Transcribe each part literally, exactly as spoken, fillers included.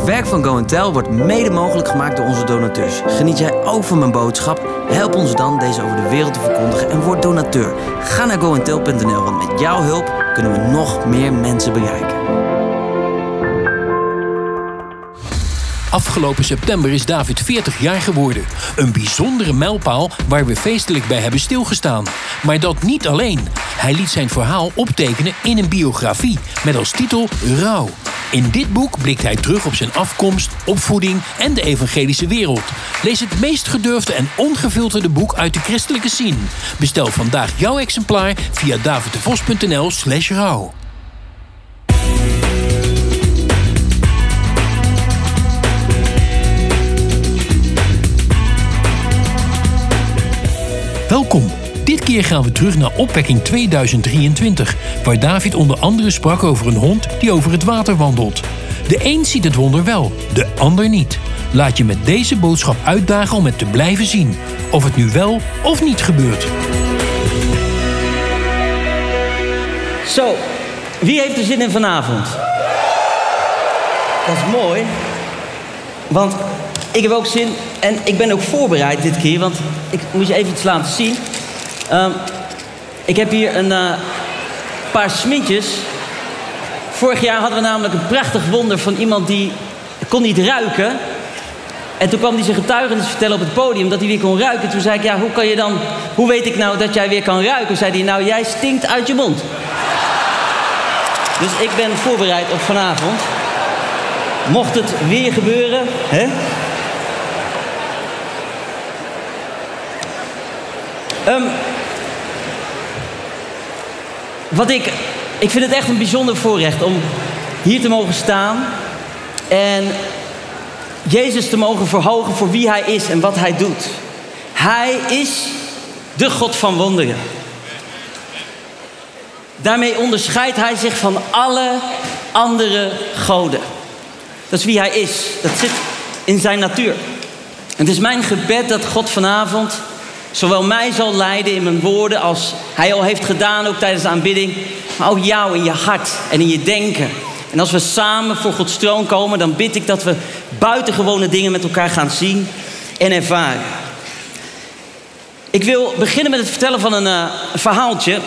werk van Go and Tell wordt mede mogelijk gemaakt door onze donateurs. Geniet jij ook van mijn boodschap? Help ons dan deze over de wereld te verkondigen en word donateur. Ga naar go and tell punt n l, want met jouw hulp kunnen we nog meer mensen bereiken. Afgelopen september is David veertig jaar geworden. Een bijzondere mijlpaal waar we feestelijk bij hebben stilgestaan. Maar dat niet alleen. Hij liet zijn verhaal optekenen in een biografie met als titel Rouw. In dit boek blikt hij terug op zijn afkomst, opvoeding en de evangelische wereld. Lees het meest gedurfde en ongefilterde boek uit de christelijke scene. Bestel vandaag jouw exemplaar via daviddevos punt n l slash rouw. Welkom. Dit keer gaan we terug naar opwekking tweeduizend drieëntwintig... waar David onder andere sprak over een hond die over het water wandelt. De een ziet het wonder wel, de ander niet. Laat je met deze boodschap uitdagen om het te blijven zien. Of het nu wel of niet gebeurt. Zo, wie heeft er zin in vanavond? Dat is mooi. Want ik heb ook zin en ik ben ook voorbereid dit keer. Want ik moet je even iets laten zien. Um, ik heb hier een uh, paar smintjes. Vorig jaar hadden we namelijk een prachtig wonder van iemand die kon niet ruiken. En toen kwam hij zijn getuigenis vertellen op het podium dat hij weer kon ruiken. Toen zei ik, ja, hoe kan je dan, hoe weet ik nou dat jij weer kan ruiken? Zei hij, nou, jij stinkt uit je mond. Dus ik ben voorbereid op vanavond. Mocht het weer gebeuren, hè? Um, wat ik... Ik vind het echt een bijzonder voorrecht om hier te mogen staan en Jezus te mogen verhogen voor wie hij is en wat hij doet. Hij is de God van wonderen. Daarmee onderscheidt hij zich van alle andere goden. Dat is wie hij is. Dat zit in zijn natuur. Het is mijn gebed dat God vanavond zowel mij zal leiden in mijn woorden als hij al heeft gedaan, ook tijdens de aanbidding. Maar ook jou in je hart en in je denken. En als we samen voor Gods troon komen, dan bid ik dat we buitengewone dingen met elkaar gaan zien en ervaren. Ik wil beginnen met het vertellen van een uh, verhaaltje.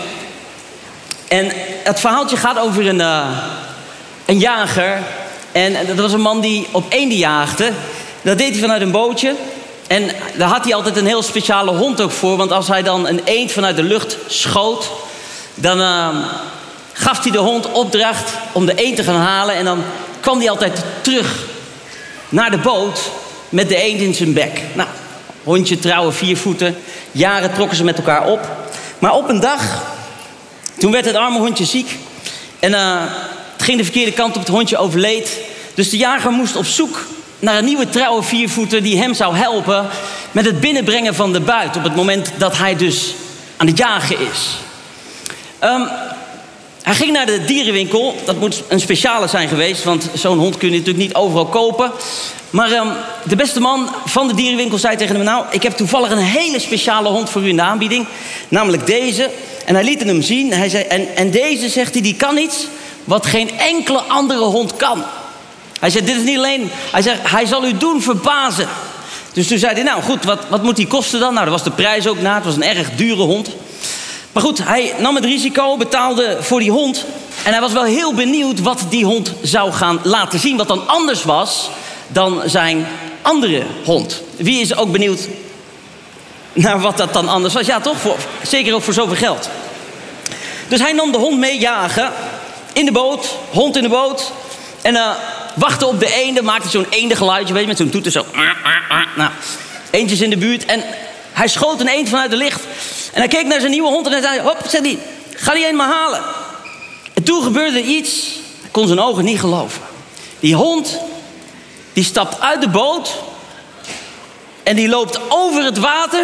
En het verhaaltje gaat over een, uh, een jager. En dat was een man die op eenden jaagde. Dat deed hij vanuit een bootje. En daar had hij altijd een heel speciale hond ook voor. Want als hij dan een eend vanuit de lucht schoot, dan uh, gaf hij de hond opdracht om de eend te gaan halen. En dan kwam hij altijd terug naar de boot met de eend in zijn bek. Nou, hondje, trouwe viervoeten. Jaren trokken ze met elkaar op. Maar op een dag, toen werd het arme hondje ziek. En uh, het ging de verkeerde kant op, het hondje overleed. Dus de jager moest op zoek naar een nieuwe trouwe viervoeter die hem zou helpen met het binnenbrengen van de buit op het moment dat hij dus aan het jagen is. Um, hij ging naar de dierenwinkel. Dat moet een speciale zijn geweest, want zo'n hond kun je natuurlijk niet overal kopen. Maar um, de beste man van de dierenwinkel zei tegen hem, nou, ik heb toevallig een hele speciale hond voor u in de aanbieding. Namelijk deze. En hij liet hem zien. Hij zei, en, en deze, zegt hij, die kan iets wat geen enkele andere hond kan. Hij zei, dit is niet alleen... Hij zei, hij zal u doen verbazen. Dus toen zei hij, nou goed, wat, wat moet die kosten dan? Nou, daar was de prijs ook na. Het was een erg dure hond. Maar goed, hij nam het risico, betaalde voor die hond. En hij was wel heel benieuwd wat die hond zou gaan laten zien. Wat dan anders was dan zijn andere hond. Wie is ook benieuwd naar wat dat dan anders was? Ja, toch? Voor, zeker ook voor zoveel geld. Dus hij nam de hond mee jagen. In de boot, hond in de boot. En uh, wachtte op de eenden, maakte zo'n eendengeluidje, weet je, met zo'n toeter zo. Nou, eendjes in de buurt. En hij schoot een eend vanuit de licht. En hij keek naar zijn nieuwe hond en hij zei, hop, zei hij, ga die een maar halen. En toen gebeurde er iets, hij kon zijn ogen niet geloven. Die hond, die stapt uit de boot en die loopt over het water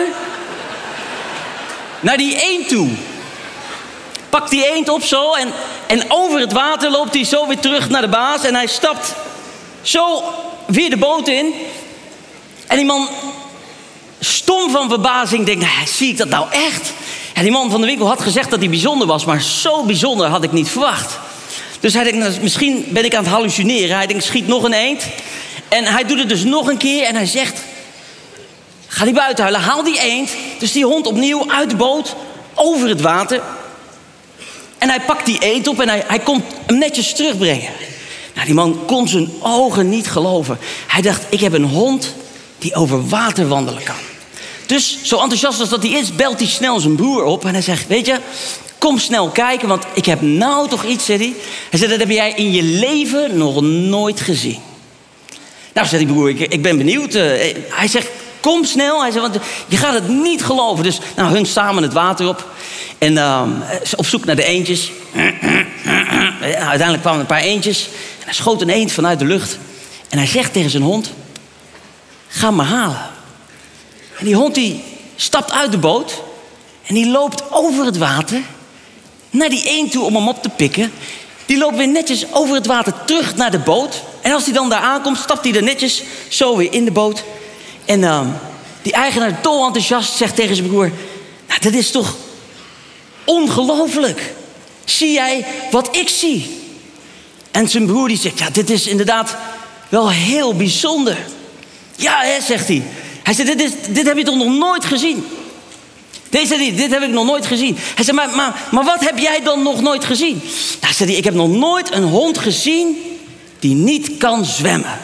naar die eend toe. Pakt die eend op zo en, en over het water loopt hij zo weer terug naar de baas. En hij stapt zo weer de boot in. En die man, stom van verbazing, denkt, nou, zie ik dat nou echt? En die man van de winkel had gezegd dat hij bijzonder was. Maar zo bijzonder had ik niet verwacht. Dus hij denkt, nou, misschien ben ik aan het hallucineren. Hij denkt, schiet nog een eend. En hij doet het dus nog een keer en hij zegt, ga die buiten halen, haal die eend. Dus die hond opnieuw uit de boot, over het water. En hij pakt die eend op en hij, hij komt hem netjes terugbrengen. Nou, die man kon zijn ogen niet geloven. Hij dacht, ik heb een hond die over water wandelen kan. Dus zo enthousiast als dat hij is, belt hij snel zijn broer op. En hij zegt, weet je, kom snel kijken, want ik heb nou toch iets, zei hij. Hij zei, dat heb jij in je leven nog nooit gezien. Nou, zei die broer, ik, ik ben benieuwd. Uh, hij zegt, kom snel. Hij zegt, want je gaat het niet geloven. Dus nou, hun samen het water op. En uh, op zoek naar de eendjes. Uiteindelijk kwamen een paar eendjes. En hij schoot een eend vanuit de lucht. En hij zegt tegen zijn hond, ga maar halen. En die hond die stapt uit de boot. En die loopt over het water naar die eend toe om hem op te pikken. Die loopt weer netjes over het water terug naar de boot. En als hij dan daar aankomt, stapt hij er netjes zo weer in de boot. En uh, die eigenaar, dol enthousiast, zegt tegen zijn broer, nou, dat is toch ongelooflijk. Zie jij wat ik zie? En zijn broer die zegt, ja, dit is inderdaad wel heel bijzonder. Ja, hè, zegt hij. Hij zegt, dit, is, dit heb je toch nog nooit gezien? Deze niet, dit heb ik nog nooit gezien. Hij zei, maar, maar, maar wat heb jij dan nog nooit gezien? Nou, zei hij, ik heb nog nooit een hond gezien die niet kan zwemmen.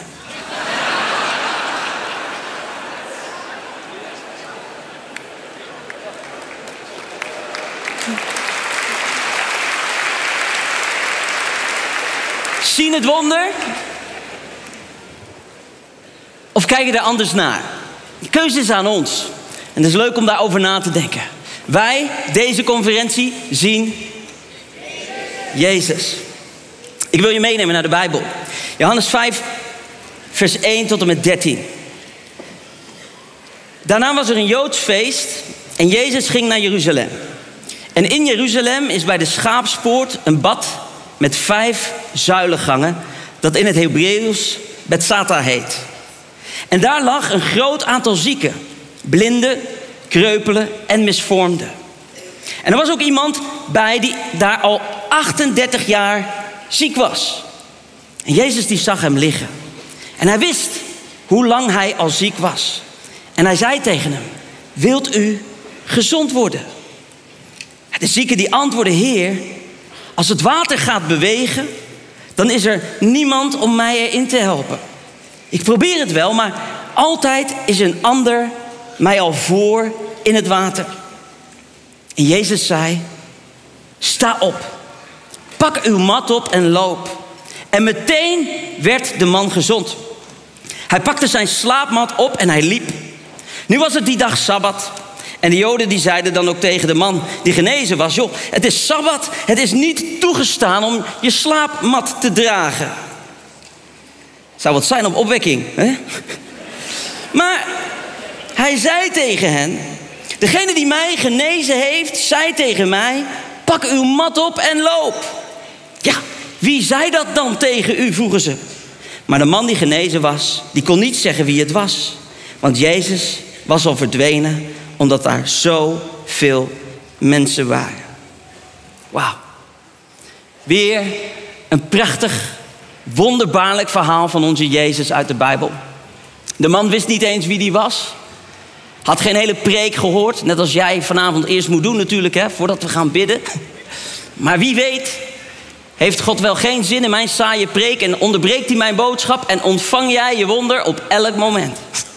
Zien het wonder? Of kijken er anders naar? De keuze is aan ons. En het is leuk om daarover na te denken. Wij, deze conferentie, zien Jezus. Ik wil je meenemen naar de Bijbel. Johannes vijf, vers één tot en met dertien. Daarna was er een Joods feest en Jezus ging naar Jeruzalem. En in Jeruzalem is bij de Schaapspoort een bad met vijf zuilengangen, dat in het Hebreeuws Bethsata heet. En daar lag een groot aantal zieken, blinden, kreupelen en misvormden. En er was ook iemand bij die daar al achtendertig jaar ziek was. En Jezus die zag hem liggen. En hij wist hoe lang hij al ziek was. En hij zei tegen hem, wilt u gezond worden? De zieke die antwoordde, Heer, als het water gaat bewegen, dan is er niemand om mij erin te helpen. Ik probeer het wel, maar altijd is een ander mij al voor in het water. En Jezus zei, sta op, pak uw mat op en loop. En meteen werd de man gezond. Hij pakte zijn slaapmat op en hij liep. Nu was het die dag Sabbat. En de Joden die zeiden dan ook tegen de man die genezen was, joh, het is Sabbat, het is niet toegestaan om je slaapmat te dragen. Zou wat zijn op opwekking, hè? Maar hij zei tegen hen, degene die mij genezen heeft, zei tegen mij, pak uw mat op en loop. Ja, wie zei dat dan tegen u, vroegen ze. Maar de man die genezen was, die kon niet zeggen wie het was. Want Jezus was al verdwenen, omdat daar zoveel mensen waren. Wauw. Weer een prachtig, wonderbaarlijk verhaal van onze Jezus uit de Bijbel. De man wist niet eens wie die was. Had geen hele preek gehoord. Net als jij vanavond eerst moet doen natuurlijk, hè, voordat we gaan bidden. Maar wie weet, heeft God wel geen zin in mijn saaie preek en onderbreekt hij mijn boodschap en ontvang jij je wonder op elk moment.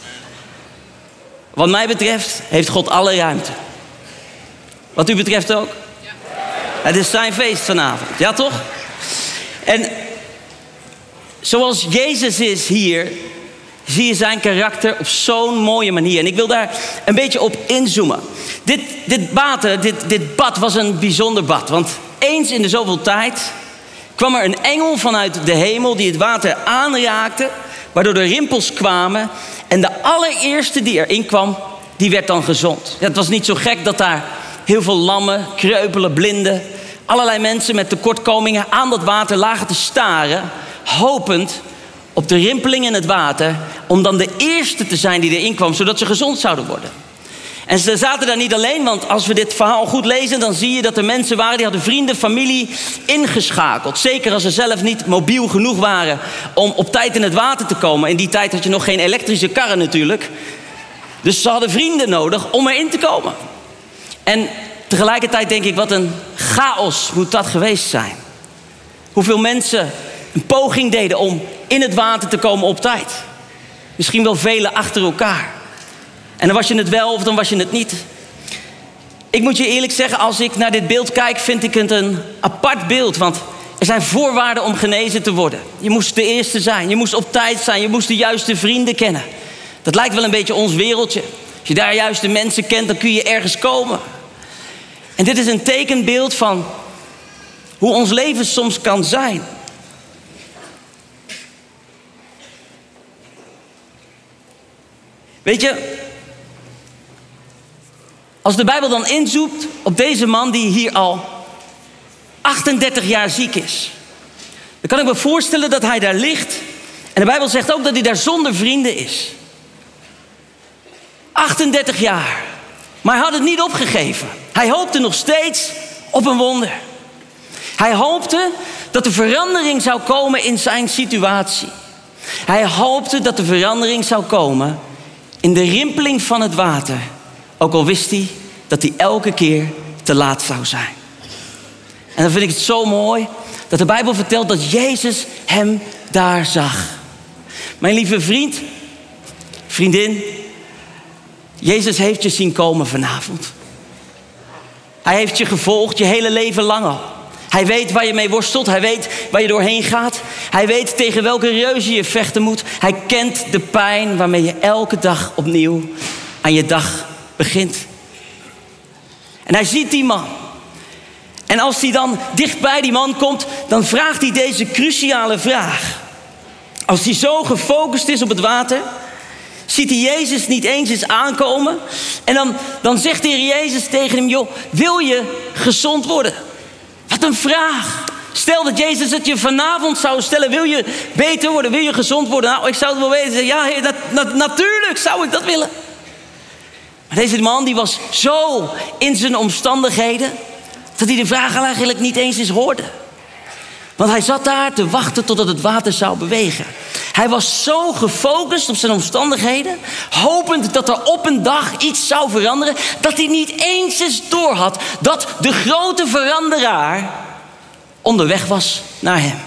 Wat mij betreft heeft God alle ruimte. Wat u betreft ook? Ja. Het is zijn feest vanavond, ja toch? En zoals Jezus is hier, zie je zijn karakter op zo'n mooie manier. En ik wil daar een beetje op inzoomen. Dit, dit, water, dit, dit bad was een bijzonder bad. Want eens in de zoveel tijd kwam er een engel vanuit de hemel die het water aanraakte, waardoor er rimpels kwamen. En de allereerste die erin kwam, die werd dan gezond. Ja, het was niet zo gek dat daar heel veel lammen, kreupelen, blinden, allerlei mensen met tekortkomingen aan dat water lagen te staren, hopend op de rimpeling in het water, om dan de eerste te zijn die erin kwam, zodat ze gezond zouden worden. En ze zaten daar niet alleen, want als we dit verhaal goed lezen, dan zie je dat er mensen waren die hadden vrienden, familie ingeschakeld. Zeker als ze zelf niet mobiel genoeg waren om op tijd in het water te komen. In die tijd had je nog geen elektrische karren natuurlijk. Dus ze hadden vrienden nodig om erin te komen. En tegelijkertijd denk ik, wat een chaos moet dat geweest zijn. Hoeveel mensen een poging deden om in het water te komen op tijd. Misschien wel vele achter elkaar. En dan was je het wel of dan was je het niet. Ik moet je eerlijk zeggen, als ik naar dit beeld kijk, vind ik het een apart beeld. Want er zijn voorwaarden om genezen te worden. Je moest de eerste zijn, je moest op tijd zijn, je moest de juiste vrienden kennen. Dat lijkt wel een beetje ons wereldje. Als je daar juist de mensen kent, dan kun je ergens komen. En dit is een tekenbeeld van hoe ons leven soms kan zijn. Weet je, als de Bijbel dan inzoomt op deze man die hier al achtendertig jaar ziek is, dan kan ik me voorstellen dat hij daar ligt. En de Bijbel zegt ook dat hij daar zonder vrienden is. achtendertig jaar. Maar hij had het niet opgegeven. Hij hoopte nog steeds op een wonder. Hij hoopte dat er verandering zou komen in zijn situatie. Hij hoopte dat er verandering zou komen in de rimpeling van het water. Ook al wist hij dat hij elke keer te laat zou zijn. En dan vind ik het zo mooi dat de Bijbel vertelt dat Jezus hem daar zag. Mijn lieve vriend, vriendin, Jezus heeft je zien komen vanavond. Hij heeft je gevolgd je hele leven lang al. Hij weet waar je mee worstelt. Hij weet waar je doorheen gaat. Hij weet tegen welke reuzen je vechten moet. Hij kent de pijn waarmee je elke dag opnieuw aan je dag begint. En hij ziet die man. En als hij dan dicht bij die man komt, dan vraagt hij deze cruciale vraag. Als hij zo gefocust is op het water, ziet hij Jezus niet eens eens aankomen. En dan, dan zegt de Heer Jezus tegen hem, joh, wil je gezond worden? Wat een vraag. Stel dat Jezus het je vanavond zou stellen. Wil je beter worden? Wil je gezond worden? Nou, ik zou het wel weten. Ja, heer, dat, dat, natuurlijk zou ik dat willen. Maar deze man die was zo in zijn omstandigheden dat hij de vraag eigenlijk niet eens eens hoorde. Want hij zat daar te wachten totdat het water zou bewegen. Hij was zo gefocust op zijn omstandigheden, hopend dat er op een dag iets zou veranderen, dat hij niet eens eens doorhad dat de grote veranderaar onderweg was naar hem.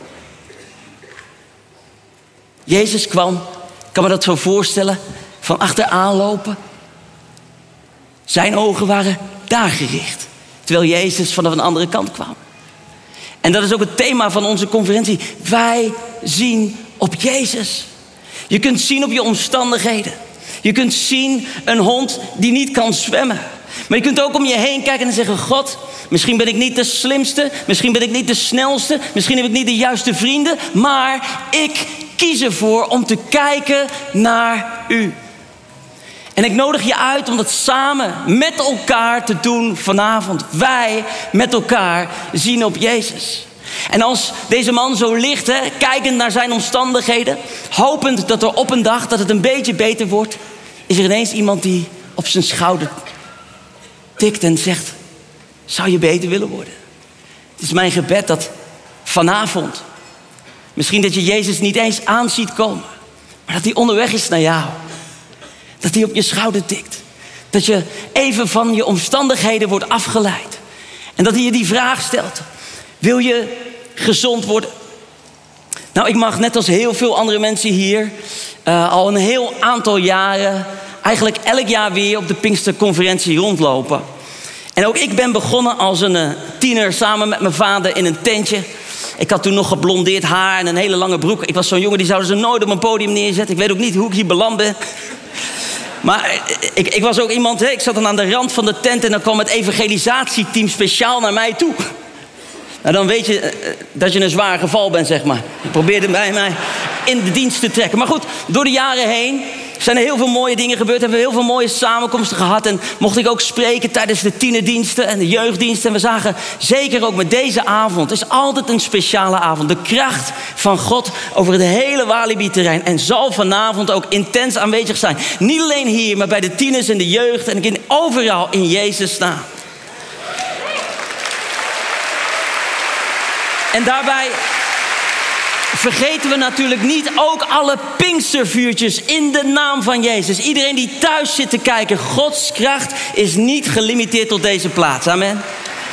Jezus kwam, ik kan me dat zo voorstellen, van achteraan lopen. Zijn ogen waren daar gericht, terwijl Jezus vanaf een andere kant kwam. En dat is ook het thema van onze conferentie. Wij zien op Jezus. Je kunt zien op je omstandigheden. Je kunt zien een hond die niet kan zwemmen. Maar je kunt ook om je heen kijken en zeggen, God, misschien ben ik niet de slimste, misschien ben ik niet de snelste, misschien heb ik niet de juiste vrienden, maar ik kies ervoor om te kijken naar u. En ik nodig je uit om dat samen met elkaar te doen vanavond. Wij met elkaar zien op Jezus. En als deze man zo ligt, hè, kijkend naar zijn omstandigheden, hopend dat er op een dag dat het een beetje beter wordt, is er ineens iemand die op zijn schouder tikt en zegt, zou je beter willen worden? Het is mijn gebed dat vanavond, misschien dat je Jezus niet eens aan ziet komen, maar dat hij onderweg is naar jou. Dat hij op je schouder tikt. Dat je even van je omstandigheden wordt afgeleid. En dat hij je die vraag stelt. Wil je gezond worden? Nou, ik mag net als heel veel andere mensen hier Uh, al een heel aantal jaren, eigenlijk elk jaar weer op de Pinksterconferentie rondlopen. En ook ik ben begonnen als een uh, tiener samen met mijn vader in een tentje. Ik had toen nog geblondeerd haar en een hele lange broek. Ik was zo'n jongen die zouden ze nooit op een podium neerzetten. Ik weet ook niet hoe ik hier beland ben. Maar ik, ik was ook iemand, hè, ik zat dan aan de rand van de tent en dan kwam het evangelisatieteam speciaal naar mij toe. Nou, dan weet je uh, dat je een zwaar geval bent, zeg maar. Je probeerde mij, mij in de dienst te trekken. Maar goed, door de jaren heen zijn er heel veel mooie dingen gebeurd. Hebben we heel veel mooie samenkomsten gehad. En mocht ik ook spreken tijdens de tienerdiensten en de jeugddiensten. En we zagen zeker ook met deze avond. Het is altijd een speciale avond. De kracht van God over het hele Walibi-terrein. En zal vanavond ook intens aanwezig zijn. Niet alleen hier, maar bij de tieners en de jeugd. En ik in overal in Jezus naam. En daarbij vergeten we natuurlijk niet ook alle Pinkstervuurtjes in de naam van Jezus. Iedereen die thuis zit te kijken, Gods kracht is niet gelimiteerd tot deze plaats. Amen.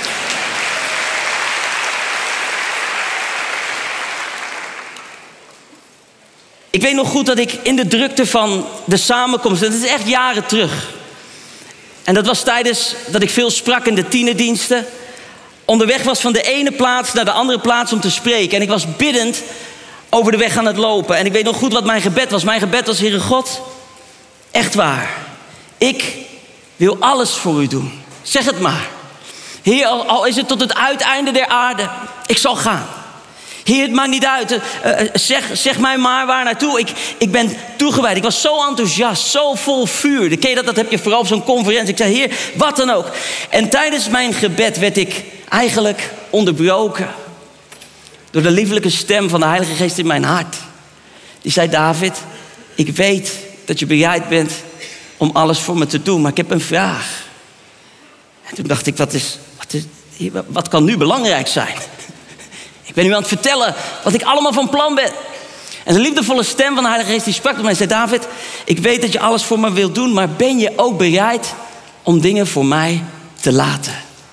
Ik weet nog goed dat ik in de drukte van de samenkomst, dat is echt jaren terug. En dat was tijdens dat ik veel sprak in de tienerdiensten. Onderweg was van de ene plaats naar de andere plaats om te spreken. En ik was biddend over de weg aan het lopen. En ik weet nog goed wat mijn gebed was. Mijn gebed was, Heere God, echt waar. Ik wil alles voor u doen. Zeg het maar. Heer, al is het tot het uiteinde der aarde. Ik zal gaan. Heer, het maakt niet uit. Uh, zeg, zeg mij maar waar naartoe. Ik, ik ben toegewijd. Ik was zo enthousiast, zo vol vuur. Ken je dat? Dat heb je vooral op zo'n conferentie. Ik zei, Heer, wat dan ook. En tijdens mijn gebed werd ik eigenlijk onderbroken door de lieflijke stem van de Heilige Geest in mijn hart. Die zei, David, ik weet dat je bereid bent om alles voor me te doen, maar ik heb een vraag. En toen dacht ik, wat, is, wat, is, wat kan nu belangrijk zijn? Ik ben u aan het vertellen wat ik allemaal van plan ben. En de liefdevolle stem van de Heilige Geest die sprak tot mij en zei, David, ik weet dat je alles voor me wilt doen, maar ben je ook bereid om dingen voor mij te laten?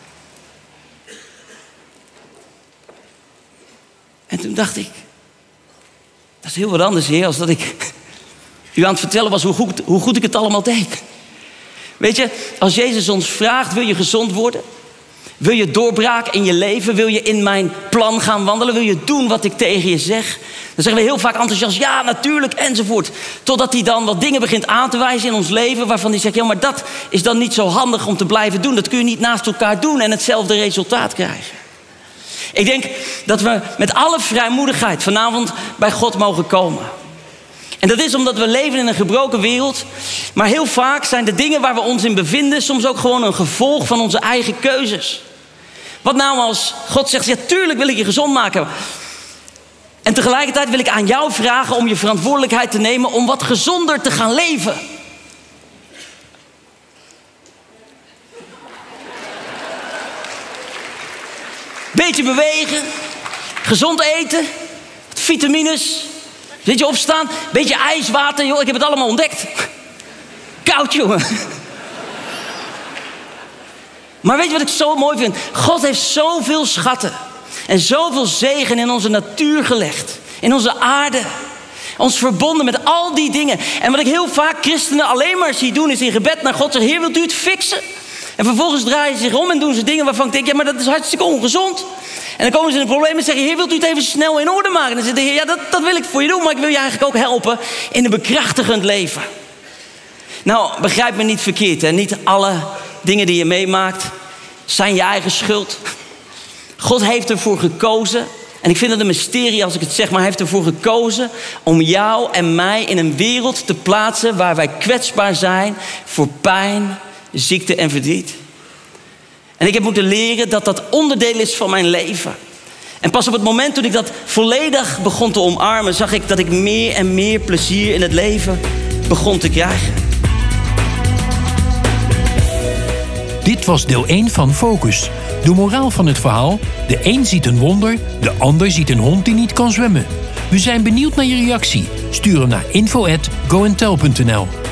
En toen dacht ik, dat is heel wat anders, Heer, als dat ik u aan het vertellen was hoe goed, hoe goed ik het allemaal deed. Weet je, als Jezus ons vraagt, wil je gezond worden? Wil je doorbraak in je leven? Wil je in mijn plan gaan wandelen? Wil je doen wat ik tegen je zeg? Dan zeggen we heel vaak enthousiast, ja, natuurlijk, enzovoort. Totdat hij dan wat dingen begint aan te wijzen in ons leven, waarvan hij zegt, ja, maar dat is dan niet zo handig om te blijven doen. Dat kun je niet naast elkaar doen en hetzelfde resultaat krijgen. Ik denk dat we met alle vrijmoedigheid vanavond bij God mogen komen. En dat is omdat we leven in een gebroken wereld. Maar heel vaak zijn de dingen waar we ons in bevinden soms ook gewoon een gevolg van onze eigen keuzes. Wat nou als God zegt, ja, tuurlijk wil ik je gezond maken. En tegelijkertijd wil ik aan jou vragen om je verantwoordelijkheid te nemen om wat gezonder te gaan leven. Beetje bewegen, gezond eten, vitamines, beetje opstaan, beetje ijswater, joh, ik heb het allemaal ontdekt. Koud, jongen. Maar weet je wat ik zo mooi vind? God heeft zoveel schatten en zoveel zegen in onze natuur gelegd, in onze aarde. Ons verbonden met al die dingen. En wat ik heel vaak christenen alleen maar zie doen is in gebed naar God zeggen, Heer, wilt u het fixen? En vervolgens draaien ze zich om en doen ze dingen waarvan ik denk, ja, maar dat is hartstikke ongezond. En dan komen ze in een probleem en zeggen, Heer, wilt u het even snel in orde maken? En dan zegt de Heer, ja, dat, dat wil ik voor je doen, maar ik wil je eigenlijk ook helpen in een bekrachtigend leven. Nou, begrijp me niet verkeerd, hè? Niet alle dingen die je meemaakt zijn je eigen schuld. God heeft ervoor gekozen, en ik vind het een mysterie als ik het zeg, maar hij heeft ervoor gekozen om jou en mij in een wereld te plaatsen waar wij kwetsbaar zijn voor pijn, ziekte en verdriet. En ik heb moeten leren dat dat onderdeel is van mijn leven. En pas op het moment toen ik dat volledig begon te omarmen, zag ik dat ik meer en meer plezier in het leven begon te krijgen. Dit was deel één van Focus. De moraal van het verhaal: de een ziet een wonder, de ander ziet een hond die niet kan zwemmen. We zijn benieuwd naar je reactie. Stuur hem naar info at go and tell punt n l.